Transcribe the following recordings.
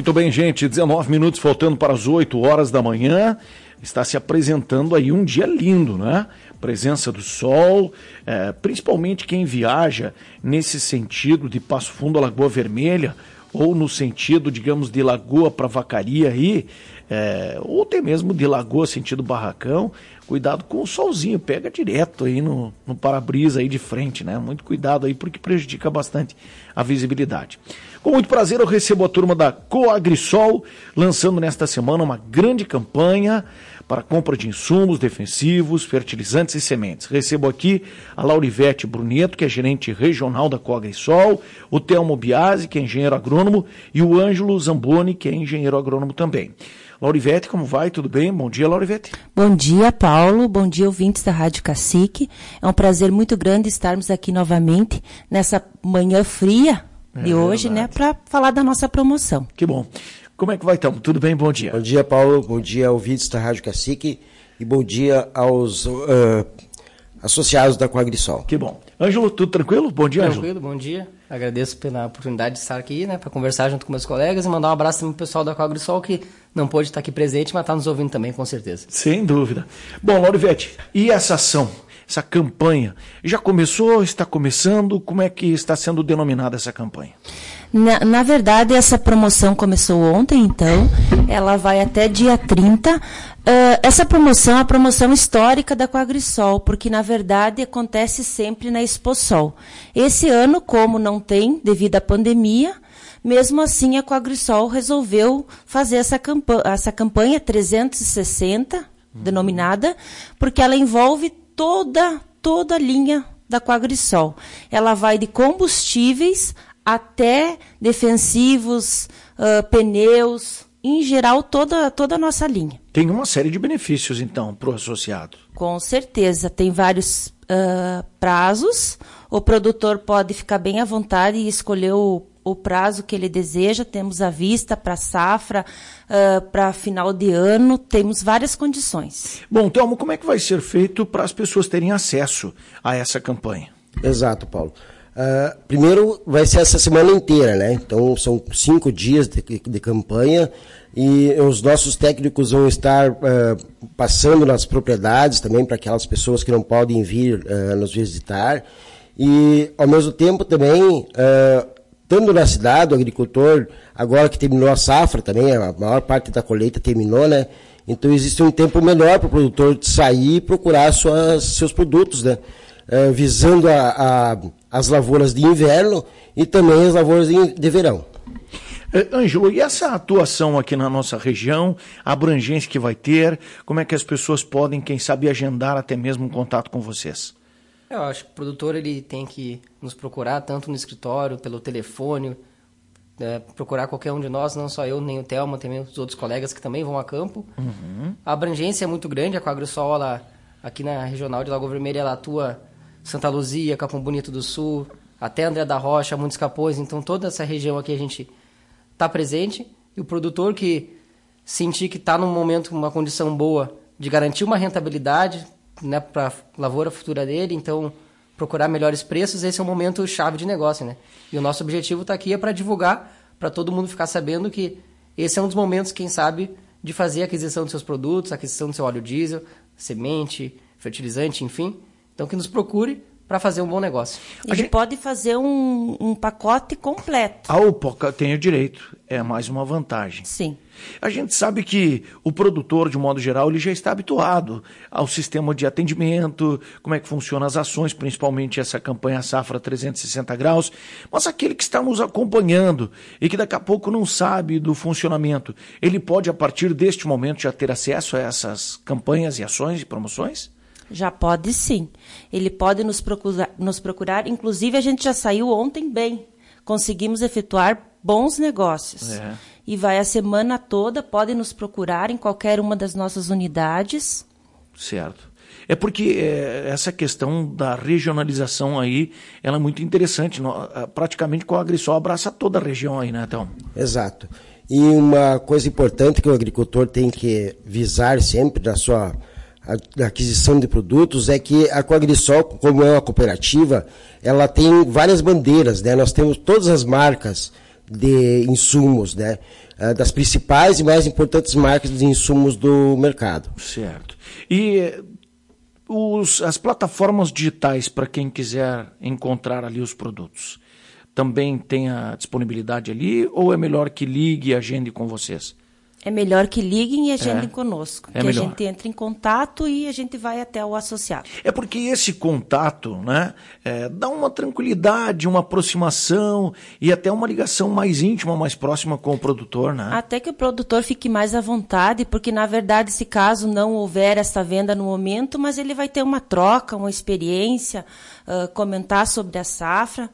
Muito bem, gente, 19 minutos faltando para as 8 horas da manhã, está se apresentando aí um dia lindo, né? Presença do sol, principalmente quem viaja nesse sentido de Passo Fundo a Lagoa Vermelha, ou no sentido, digamos, de Lagoa para Vacaria aí, ou até mesmo de Lagoa sentido Barracão, cuidado com o solzinho, pega direto aí no para-brisa aí de frente, né? Muito cuidado aí porque prejudica bastante a visibilidade. Com muito prazer eu recebo a turma da Coagrisol, lançando nesta semana uma grande campanha para compra de insumos defensivos, fertilizantes e sementes. Recebo aqui a Laurivete Bruneto, que é gerente regional da Coagrisol, o Telmo Biasi, que é engenheiro agrônomo, e o Ângelo Zamboni, que é engenheiro agrônomo também. Laurivete, como vai? Tudo bem? Bom dia, Laurivete. Bom dia, Paulo. Bom dia, ouvintes da Rádio Cacique. É um prazer muito grande estarmos aqui novamente nessa manhã fria de hoje, verdade, né, para falar da nossa promoção. Que bom. Como é que vai, então? Tudo bem? Bom dia. Bom dia, Paulo. Bom dia, ouvintes da Rádio Cacique. E bom dia aos associados da Coagrisol. Que bom. Ângelo, tudo tranquilo? Bom dia, Ângelo. Tranquilo, bom dia. Agradeço pela oportunidade de estar aqui, né, para conversar junto com meus colegas e mandar um abraço também pro pessoal da Coagrisol, que não pôde estar aqui presente, mas está nos ouvindo também, com certeza. Sem dúvida. Bom, Laurivete, e essa ação, essa campanha, já começou, está começando? Como é que está sendo denominada essa campanha? Na verdade, essa promoção começou ontem, então, ela vai até dia 30. Essa promoção é a promoção histórica da Coagrisol, porque, na verdade, acontece sempre na Exposol. Esse ano, como não tem, devido à pandemia, mesmo assim a Coagrisol resolveu fazer essa campanha 360, denominada, porque ela envolve toda a linha da Coagrisol. Ela vai de combustíveis até defensivos, pneus, em geral toda a nossa linha. Tem uma série de benefícios, então, para o associado. Com certeza, tem vários prazos, o produtor pode ficar bem à vontade e escolher o prazo que ele deseja, temos à vista para safra, para final de ano, temos várias condições. Bom, Telmo, como é que vai ser feito para as pessoas terem acesso a essa campanha? Exato, Paulo. Primeiro vai ser essa semana inteira, né? Então são 5 dias de campanha e os nossos técnicos vão estar passando nas propriedades também para aquelas pessoas que não podem vir nos visitar e ao mesmo tempo também estando na cidade, o agricultor, agora que terminou a safra também, a maior parte da colheita terminou, né? Então existe um tempo melhor para o produtor sair e procurar seus produtos, né? Visando as lavouras de inverno e também as lavouras de verão. Ângelo, e essa atuação aqui na nossa região, a abrangência que vai ter, como é que as pessoas podem, quem sabe, agendar até mesmo um contato com vocês? Eu acho que o produtor ele tem que nos procurar tanto no escritório, pelo telefone, procurar qualquer um de nós, não só eu, nem o Telmo, também os outros colegas que também vão a campo. Uhum. A abrangência é muito grande, a Coagrisol, ela, aqui na regional de Lagoa Vermelha, ela atua Santa Luzia, Capão Bonito do Sul, até André da Rocha, Montes Capões, então toda essa região aqui a gente está presente, e o produtor que sentir que está num momento, uma condição boa de garantir uma rentabilidade, né, para a lavoura futura dele, então procurar melhores preços, esse é um momento chave de negócio, né? E o nosso objetivo está aqui para divulgar, para todo mundo ficar sabendo que esse é um dos momentos, quem sabe, de fazer a aquisição dos seus produtos, a aquisição do seu óleo diesel, semente, fertilizante, enfim. Então que nos procure para fazer um bom negócio. Ele pode fazer um pacote completo. Tem o direito, é mais uma vantagem. Sim. A gente sabe que o produtor, de modo geral, ele já está habituado ao sistema de atendimento, como é que funcionam as ações, principalmente essa campanha Safra 360 graus, mas aquele que está nos acompanhando e que daqui a pouco não sabe do funcionamento, ele pode, a partir deste momento, já ter acesso a essas campanhas e ações e promoções? Já pode sim. Ele pode nos procurar. Inclusive, a gente já saiu ontem bem. Conseguimos efetuar bons negócios. E vai a semana toda, pode nos procurar em qualquer uma das nossas unidades. Certo. É porque essa questão da regionalização aí, ela é muito interessante. Praticamente com a Coagrisol abraça toda a região aí, né, então? Exato. E uma coisa importante que o agricultor tem que visar sempre na sua aquisição de produtos é que a Coagrisol, como é uma cooperativa, ela tem várias bandeiras, né? Nós temos todas as marcas de insumos, né? Das principais e mais importantes marcas de insumos do mercado. Certo. E as plataformas digitais, para quem quiser encontrar ali os produtos, também tem a disponibilidade ali, ou é melhor que ligue e agende com vocês? É melhor que liguem e agendem conosco. É que melhor. A gente entra em contato e a gente vai até o associado. É porque esse contato, né, dá uma tranquilidade, uma aproximação e até uma ligação mais íntima, mais próxima com o produtor, né? Até que o produtor fique mais à vontade, porque na verdade, se caso não houver essa venda no momento, mas ele vai ter uma troca, uma experiência, comentar sobre a safra.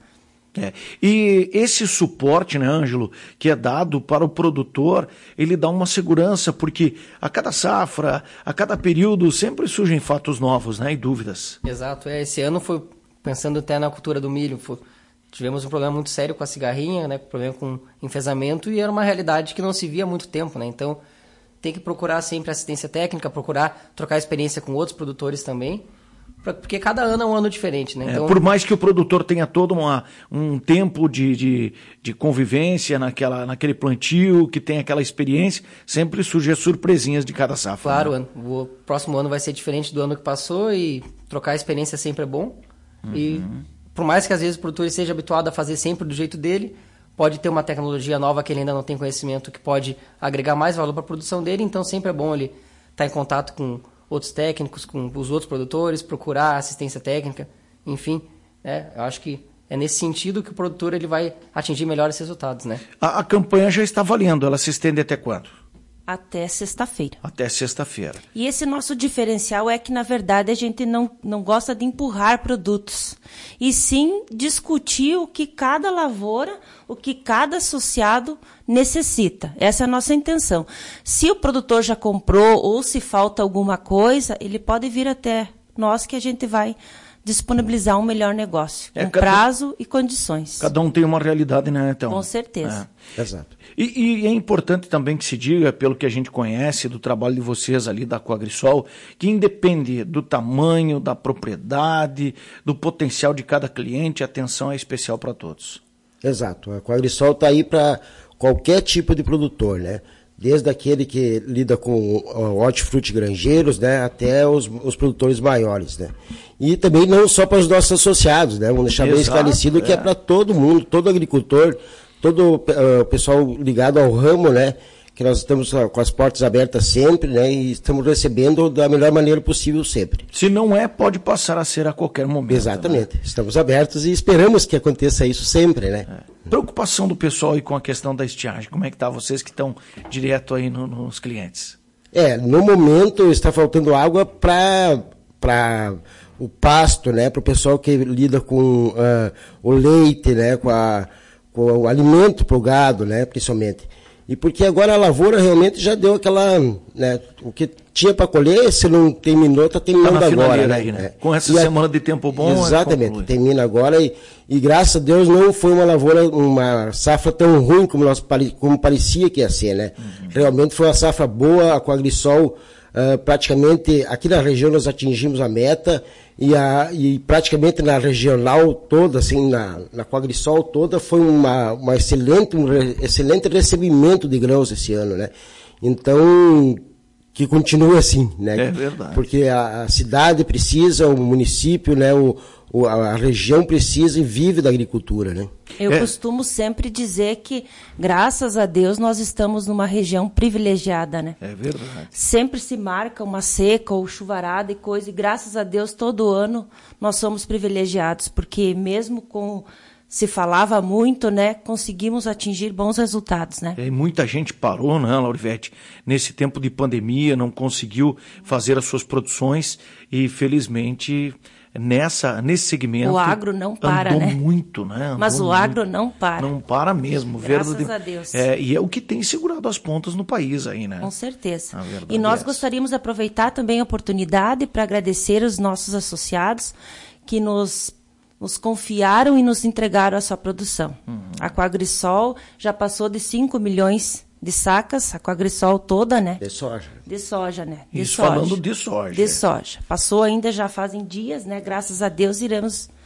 E esse suporte, né, Ângelo, que é dado para o produtor, ele dá uma segurança, porque a cada safra, a cada período, sempre surgem fatos novos, né, e dúvidas. Exato, esse ano foi, pensando até na cultura do milho, tivemos um problema muito sério com a cigarrinha, né, problema com enfesamento, e era uma realidade que não se via há muito tempo, né, então tem que procurar sempre assistência técnica, procurar trocar experiência com outros produtores também, porque cada ano é um ano diferente, né? Então, por mais que o produtor tenha todo um tempo de convivência naquele plantio, que tem aquela experiência, sempre surgem as surpresinhas de cada safra. Claro, né? O próximo ano vai ser diferente do ano que passou e trocar experiência sempre é bom. E por mais que às vezes o produtor esteja habituado a fazer sempre do jeito dele, pode ter uma tecnologia nova que ele ainda não tem conhecimento, que pode agregar mais valor para a produção dele, então sempre é bom ele estar em contato com outros técnicos, com os outros produtores, procurar assistência técnica, enfim, né? Eu acho que é nesse sentido que o produtor ele vai atingir melhores resultados, né? A campanha já está valendo, ela se estende até quando? Até sexta-feira. Até sexta-feira. E esse nosso diferencial é que, na verdade, a gente não gosta de empurrar produtos, e sim discutir o que cada lavoura, o que cada associado necessita. Essa é a nossa intenção. Se o produtor já comprou ou se falta alguma coisa, ele pode vir até nós que a gente vai disponibilizar um melhor negócio, com prazo e condições. Cada um tem uma realidade, né, então? Com certeza. Exato. E é importante também que se diga, pelo que a gente conhece do trabalho de vocês ali da Coagrisol, que independe do tamanho, da propriedade, do potencial de cada cliente, a atenção é especial para todos. Exato. A Coagrisol está aí para qualquer tipo de produtor, né? Desde aquele que lida com hortifruti granjeiros, né, até os produtores maiores, né? E também não só para os nossos associados, né? Vamos deixar bem esclarecido que é para todo mundo, todo agricultor, todo pessoal ligado ao ramo, né? Que nós estamos com as portas abertas sempre, né? E estamos recebendo da melhor maneira possível sempre. Se não é, pode passar a ser a qualquer momento. Exatamente. Né? Estamos abertos e esperamos que aconteça isso sempre, né? Preocupação do pessoal aí com a questão da estiagem. Como é que está vocês que estão direto aí nos clientes? No momento está faltando água para o pasto, né? Para o pessoal que lida com o leite, né? Com o alimento para o gado, né? Principalmente. E porque agora a lavoura realmente já deu aquela, né, o que tinha para colher, se não terminou, está terminando agora. Né? Aí, né? Com essa semana de tempo bom. Exatamente, termina agora e graças a Deus não foi uma safra tão ruim como parecia que ia ser, né? Realmente foi uma safra boa, a Coagrisol praticamente, aqui na região nós atingimos a meta e praticamente na regional toda, assim, na Coagrisol toda, foi um excelente recebimento de grãos esse ano, né? Então, que continue assim, né? É verdade. Porque a cidade precisa, o município, né? A região precisa e vive da agricultura, né? Eu costumo sempre dizer que, graças a Deus, nós estamos numa região privilegiada, né? É verdade. Sempre se marca uma seca ou chuvarada e coisa, e graças a Deus, todo ano, nós somos privilegiados, porque mesmo com... se falava muito, né? Conseguimos atingir bons resultados, né? E muita gente parou, né, Laurivete? Nesse tempo de pandemia, não conseguiu fazer as suas produções e, felizmente... Nesse segmento... O agro não para, andou né? muito, né? Mas o agro não para. Não para mesmo. Graças a Deus. E é o que tem segurado as pontas no país aí, né? Com certeza. E nós gostaríamos de aproveitar também a oportunidade para agradecer os nossos associados que nos confiaram e nos entregaram a sua produção. A Coagrisol já passou de 5 milhões de sacas, a Coagrisol toda, né? De soja. De soja, né? Isso falando de soja. De soja. Passou ainda, já fazem dias, né? Graças a Deus iremos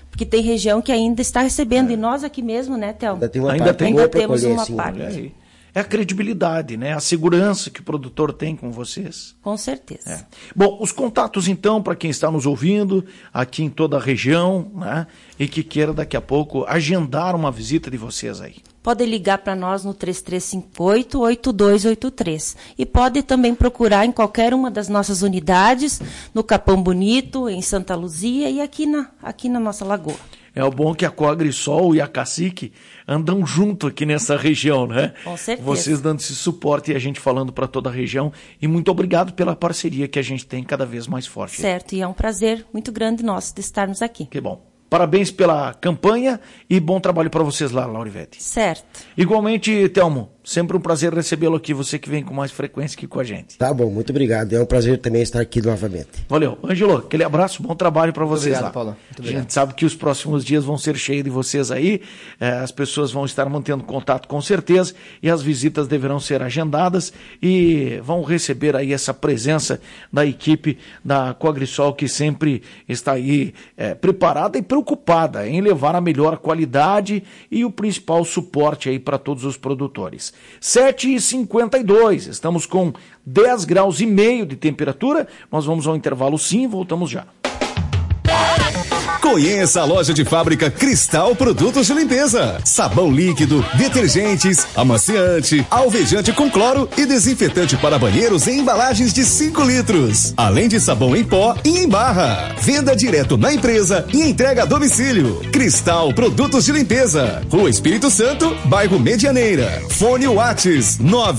Porque tem região que ainda está recebendo, e nós aqui mesmo, né, Thelma? Ainda temos uma parte. É a credibilidade, né? A segurança que o produtor tem com vocês. Com certeza. É. Bom, os contatos então, para quem está nos ouvindo, aqui em toda a região, né? E que queira daqui a pouco agendar uma visita de vocês aí. Pode ligar para nós no 3358-8283. E pode também procurar em qualquer uma das nossas unidades, no Capão Bonito, em Santa Luzia e aqui na nossa lagoa. É o bom que a Coagrisol e a Cacique andam junto aqui nessa região, né? Com certeza. Vocês dando esse suporte e a gente falando para toda a região. E muito obrigado pela parceria que a gente tem cada vez mais forte. Certo, e é um prazer muito grande nosso de estarmos aqui. Que bom. Parabéns pela campanha e bom trabalho para vocês lá, Laurivete. Certo. Igualmente, Thelmo, sempre um prazer recebê-lo aqui, você que vem com mais frequência aqui com a gente. Tá bom, muito obrigado. É um prazer também estar aqui novamente. Valeu. Ângelo, aquele abraço, bom trabalho para vocês obrigado, lá. Paulo. Muito obrigado. A gente sabe que os próximos dias vão ser cheios de vocês aí, as pessoas vão estar mantendo contato com certeza e as visitas deverão ser agendadas e vão receber aí essa presença da equipe da Coagrisol que sempre está aí preparada e preocupada em levar a melhor qualidade e o principal suporte aí para todos os produtores. 7h52, estamos com 10 graus e meio de temperatura, nós vamos ao intervalo sim, voltamos já. Conheça a loja de fábrica Cristal Produtos de Limpeza. Sabão líquido, detergentes, amaciante, alvejante com cloro e desinfetante para banheiros em embalagens de 5 litros. Além de sabão em pó e em barra. Venda direto na empresa e entrega a domicílio. Cristal Produtos de Limpeza. Rua Espírito Santo, bairro Medianeira. Fone Whats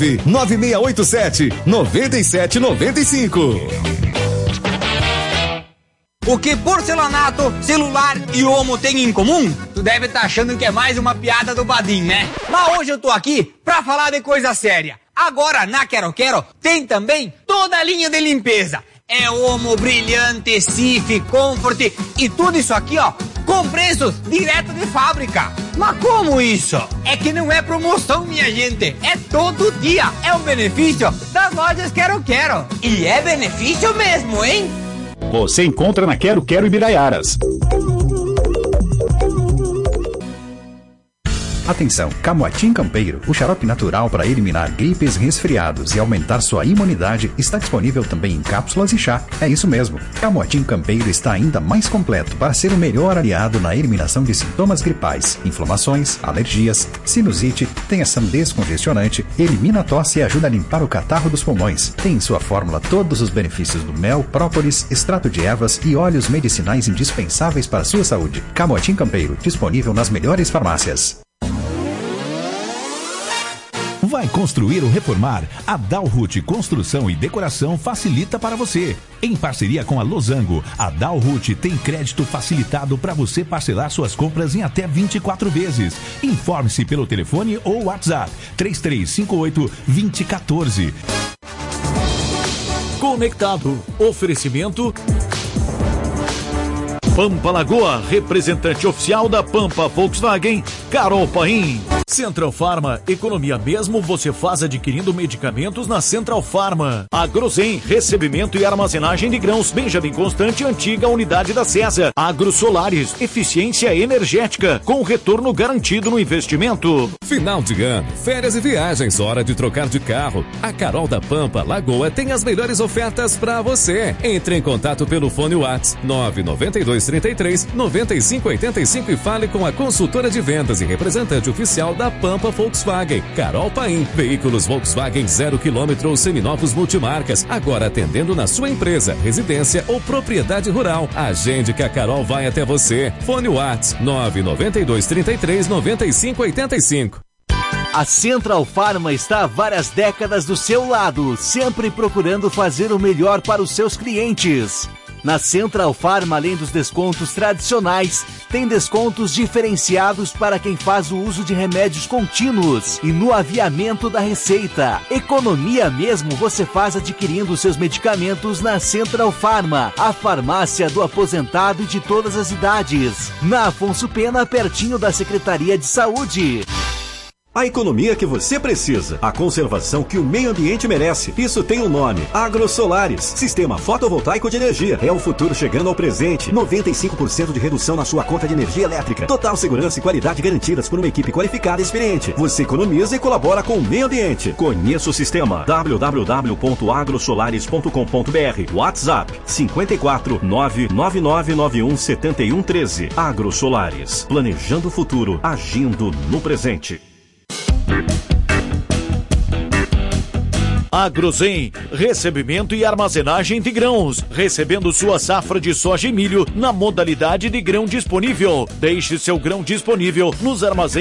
99687-9795. O que porcelanato, celular e Omo têm em comum? Tu deve estar achando que é mais uma piada do Badim, né? Mas hoje eu tô aqui pra falar de coisa séria. Agora na Quero Quero tem também toda a linha de limpeza. É Omo, Brilhante, Cif, Comfort e tudo isso aqui, ó, com preços direto de fábrica. Mas como isso? É que não é promoção, minha gente. É todo dia. É um benefício das lojas Quero Quero. E é benefício mesmo, hein? Você encontra na Quero Quero Ibiraiaras. Atenção, Camotim Campeiro, o xarope natural para eliminar gripes, resfriados e aumentar sua imunidade, está disponível também em cápsulas e chá. É isso mesmo, Camotim Campeiro está ainda mais completo para ser o melhor aliado na eliminação de sintomas gripais, inflamações, alergias, sinusite, tem ação descongestionante, elimina a tosse e ajuda a limpar o catarro dos pulmões. Tem em sua fórmula todos os benefícios do mel, própolis, extrato de ervas e óleos medicinais indispensáveis para a sua saúde. Camotim Campeiro, disponível nas melhores farmácias. Vai construir ou reformar? A Dalhut Construção e Decoração facilita para você. Em parceria com a Losango, a Dalhut tem crédito facilitado para você parcelar suas compras em até 24 vezes. Informe-se pelo telefone ou WhatsApp 3358-2014. Conectado. Oferecimento Pampa Lagoa, representante oficial da Pampa Volkswagen, Carol Paim. Central Pharma, economia mesmo você faz adquirindo medicamentos na Central Pharma. Agrozen, recebimento e armazenagem de grãos, Benjamin Constante, antiga unidade da César. AgroSolares, eficiência energética, com retorno garantido no investimento. Final de ano, férias e viagens, hora de trocar de carro. A Carol da Pampa Lagoa tem as melhores ofertas para você. Entre em contato pelo fone Whats 99233-9585 e fale com a consultora de vendas e representante oficial da Pampa Volkswagen, Carol Paim. Veículos Volkswagen 0 km ou seminovos multimarcas, agora atendendo na sua empresa, residência ou propriedade rural. Agende que a Carol vai até você. Fone Whats 99233-9585. A Central Pharma está há várias décadas do seu lado, sempre procurando fazer o melhor para os seus clientes. Na Central Pharma, além dos descontos tradicionais, tem descontos diferenciados para quem faz o uso de remédios contínuos e no aviamento da receita. Economia mesmo você faz adquirindo seus medicamentos na Central Pharma, a farmácia do aposentado e de todas as idades. Na Afonso Pena, pertinho da Secretaria de Saúde. A economia que você precisa, a conservação que o meio ambiente merece. Isso tem um nome: AgroSolares. Sistema fotovoltaico de energia. É o futuro chegando ao presente. 95% de redução na sua conta de energia elétrica. Total segurança e qualidade garantidas por uma equipe qualificada e experiente. Você economiza e colabora com o meio ambiente. Conheça o sistema. www.agrosolares.com.br. WhatsApp 54 99991 7113. AgroSolares. Planejando o futuro, agindo no presente. Agrozen, recebimento e armazenagem de grãos, recebendo sua safra de soja e milho na modalidade de grão disponível. Deixe seu grão disponível nos armazéns